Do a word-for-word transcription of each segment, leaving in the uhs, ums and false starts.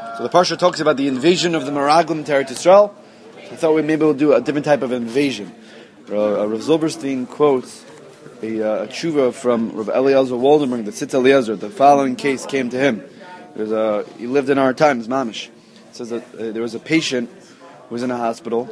So the Parsha talks about the invasion of the Meraglim to Eretz Yisrael. I thought we maybe we'll do a different type of invasion. Uh, Rav Zilberstein quotes a, uh, a tshuva from Rav Eliezer Waldenberg, the Tzitz Eliezer. The following case came to him. There's a, he lived in our times, Mamish. It says that uh, there was a patient who was in a hospital,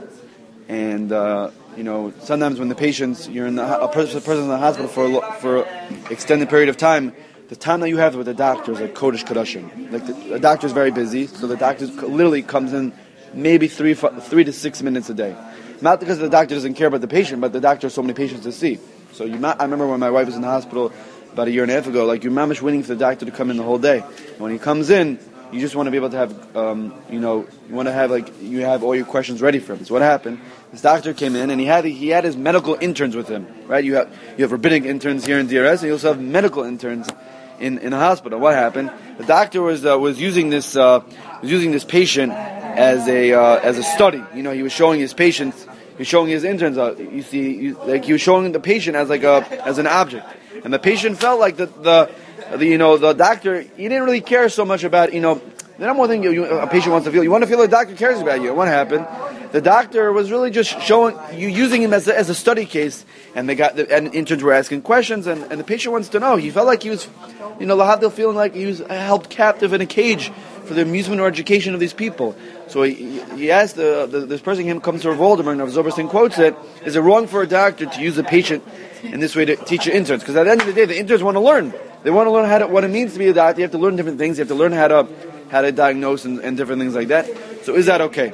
and uh, you know sometimes when the patients, you're in the a person, a person in the hospital for a, for an extended period of time. The time that you have with the doctor is like Kodesh Kodashim. Like the, the doctor is very busy, so the doctor literally comes in maybe three, three to six minutes a day. Not because the doctor doesn't care about the patient, but the doctor has so many patients to see. So you, I remember when my wife was in the hospital about a year and a half ago. Like you're mamish waiting for the doctor to come in the whole day. When he comes in, you just want to be able to have, um, you know, you want to have like you have all your questions ready for him. So what happened? This doctor came in and he had he had his medical interns with him. Right? You have you have rabbinic interns here in D R S, and you also have medical interns in in a hospital. What happened? The doctor was uh, was using this uh, was using this patient as a uh, as a study. You know, he was showing his patients, he was showing his interns. Uh, you see, you, like he was showing the patient as like a as an object, and the patient felt like the the, the you know the doctor he didn't really care so much about you know. The number one thing you, you, a patient wants to feel, you want to feel like the doctor cares about you. And what happened? The doctor was really just showing you, using him as a, as a study case, and they got the and interns were asking questions, and, and the patient wants to know. He felt like he was, you know, lahadil, feeling like he was held captive in a cage for the amusement or education of these people. So he, he asked the, the this person, him comes to Rav Waldenberg, and Rav Zilberstein quotes it: is it wrong for a doctor to use a patient in this way to teach the interns? Because at the end of the day, the interns want to learn. They want to learn how to, what it means to be a doctor. You have to learn different things. You have to learn how to how to diagnose and, and different things like that. So is that okay?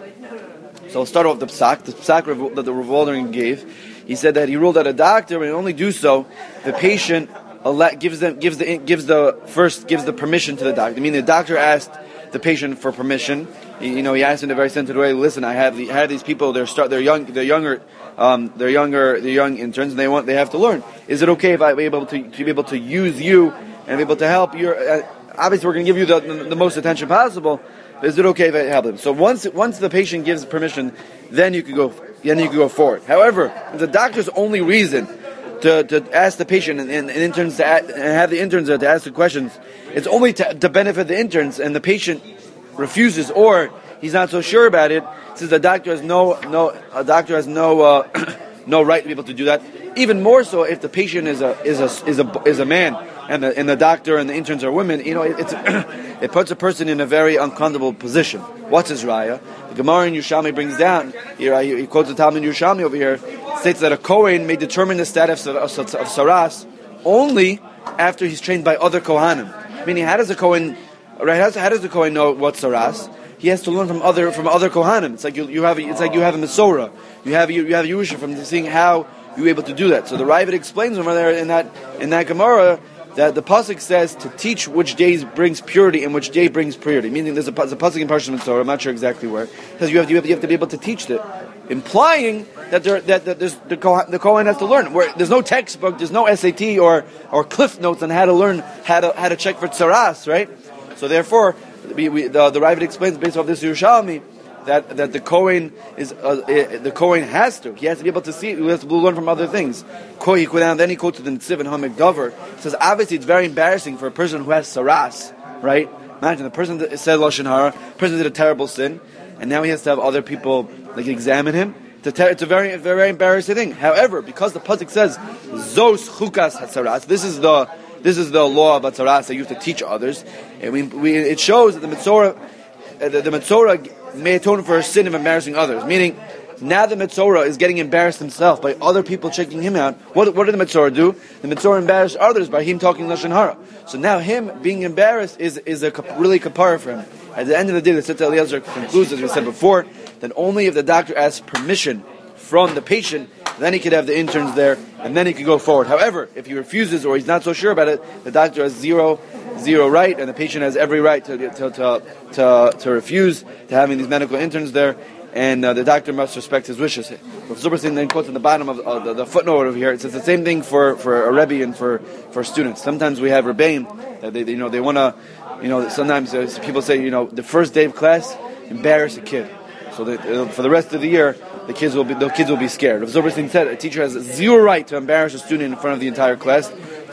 So I'll start off the psak. The psak that the Rav Waldenberg gave, he said that he ruled that a doctor may only do so the patient gives them gives the gives the first gives the permission to the doctor. I mean, the doctor asked the patient for permission. You know, he asked in a very sensitive way. Listen, I have the, I have these people. They're start. They're young. They're younger. Um, they're younger. They're young interns, and they want. They have to learn. Is it okay if I be able to, to be able to use you and be able to help your? Uh, obviously, we're going to give you the, the, the most attention possible. But is it okay if I help them? So once once the patient gives permission, then you could go. Then you could go forward. However, the doctor's only reason to, to ask the patient and, and, and interns to ask, and have the interns to ask the questions, it's only to, to benefit the interns, and the patient refuses or he's not so sure about it. Since the doctor has no no a doctor has no uh, no right to be able to do that. Even more so if the patient is a is a is a is a man and the and the doctor and the interns are women. You know, it, it's it puts a person in a very uncomfortable position. What's his raya? The Gemara in Yerushalmi brings down here. He quotes the Talmud in Yerushalmi over here. States that a Kohen may determine the status of, of, of saras only after he's trained by other Kohanim. Meaning, how does a Kohen right? How does, how does the Kohen know what's saras? He has to learn from other from other Kohanim. It's like you, you have it's like you have a Mesorah. You have you, you have Yerusha from seeing how you're able to do that. So the Ravid explains over there in that in that Gemara that the pasuk says to teach which days brings purity and which day brings purity. Meaning there's a, there's a pasuk in Parshat Mesorah. I'm not sure exactly where. Because you have you have, you have to be able to teach it, implying that there that, that there's the Kohen, the Kohen has to learn. Where there's no textbook, there's no S A T or or cliff notes on how to learn how to how to check for tzaras, right? So therefore. We, we, the the Ravid explains based off this Yerushalmi that, that the Kohen is uh, the Kohen has to he has to be able to see he has to learn from other things. He down then he quotes the Netziv and Hamek Dover says obviously it's very embarrassing for a person who has saras, right? Imagine the person that said lashon hara, person did a terrible sin, and now he has to have other people like examine him. It's a, ter- it's a very very embarrassing thing. However, because the pasuk says zos chukas hasaras, this is the This is the law of Atzaras that you have to teach others. And we, we, it shows that the Metzorah, uh, the, the Metzorah may atone for a sin of embarrassing others. Meaning, now the Metzorah is getting embarrassed himself by other people checking him out. What, what did the Metzorah do? The Metzorah embarrassed others by him talking Lashon Hara. So now him being embarrassed is, is a really kapara for him. At the end of the day, the Tzitz Eliezer concludes, as we said before, that only if the doctor asks permission from the patient, then he could have the interns there, and then he could go forward. However, if he refuses or he's not so sure about it, the doctor has zero, zero right, and the patient has every right to to to to, to refuse to having these medical interns there, and uh, the doctor must respect his wishes. Rav Zilberstein then quotes at the bottom of uh, the, the footnote over here. It says the same thing for, for a rebbe and for, for students. Sometimes we have rebbeim that they, they you know they want to, you know sometimes uh, people say you know the first day of class embarrass a kid, so that uh, for the rest of the year. The kids will be the kids will be scared. Rav Zilberstein said a teacher has zero right to embarrass a student in front of the entire class.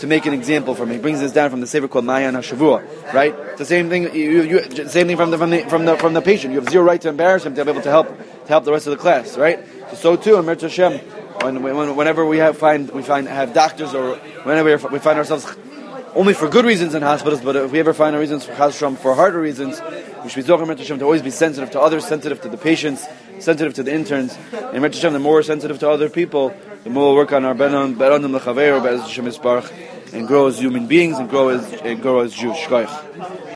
to make an example for him. He brings this down from the sefer called Mayan HaShavua, right? It's the same thing. You, you, same thing from the from the from the from the patient. You have zero right to embarrass him to be able to help to help the rest of the class, right? So, so too, in Mirza Hashem, when, when, whenever we have find we find have doctors or whenever we find ourselves only for good reasons in hospitals, but if we ever find our reasons for Chashem for harder reasons, we should be talking Mirza Hashem to always be sensitive to others, sensitive to the patients, sensitive to the interns. And Mirza Hashem, the more we're sensitive to other people, the more we'll work on our benon beronim lechaver, Be'ez Hashem Yisparach, and grow as human beings and grow as and grow as Jews. Shkoyach.